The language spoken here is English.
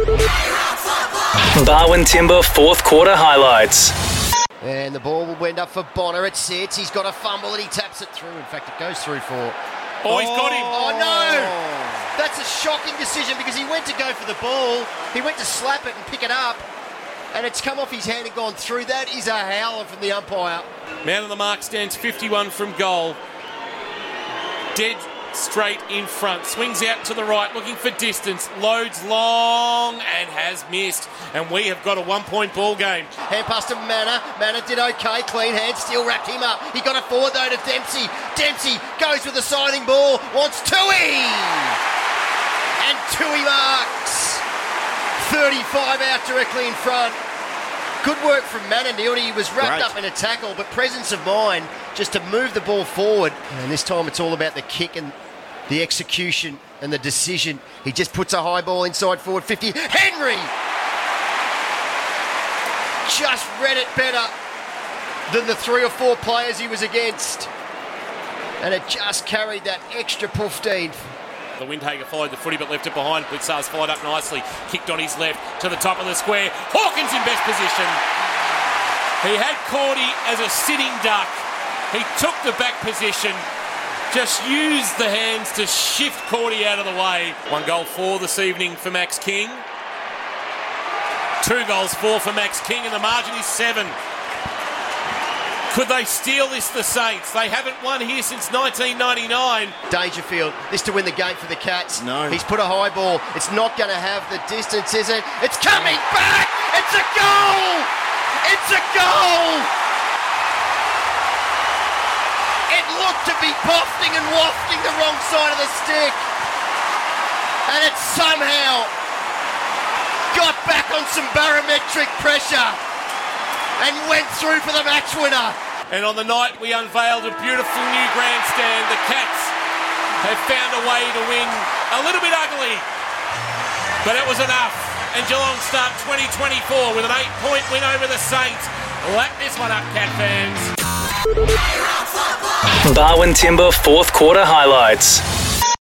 Barwon Timber fourth quarter highlights. And the ball will end up for Bonner. It sits. He's got a fumble and he taps it through. In fact, it goes through for... Oh, he's got him. Oh, no. That's a shocking decision because he went to go for the ball. He went to slap it and pick it up. And it's come off his hand and gone through. That is a howler from the umpire. Man of the mark stands 51 from goal. Dead straight in front. Swings out to the right, looking for distance. Loads long and has missed. And we have got a 1-point ball game. Hand pass to Manor. Manor did okay. Clean hand, still wrapped him up. He got it forward though to Dempsey. Dempsey goes with the signing ball. Wants Tui. And Tui marks. 35 out directly in front. Good work from Mananildi. He was wrapped up in a tackle, but presence of mind just to move the ball forward. And this time it's all about the kick and the execution and the decision. He just puts a high ball inside forward 50. Henry just read it better than the 3 or 4 players he was against. And it just carried that extra 15. The Windhager followed the footy but left it behind. Blitzar's followed up nicely. Kicked on his left to the top of the square. Hawkins in best position. He had Cordy as a sitting duck. He took the back position. Just used the hands to shift Cordy out of the way. 1 goal for this evening for Max King. 2 goals for Max King and the margin is 7. Could they steal this, the Saints? They haven't won here since 1999. Dangerfield, this to win the game for the Cats. No. He's put a high ball. It's not going to have the distance, is it? It's coming back! It's a goal! It's a goal! It looked to be pofting and wafting the wrong side of the stick. And it somehow got back on some barometric pressure and went through for the match winner. And on the night we unveiled a beautiful new grandstand, the Cats have found a way to win a little bit ugly, but it was enough. And Geelong start 2024 with an 8-point win over the Saints. Lap this one up, Cat fans. Barwon Timber fourth quarter highlights.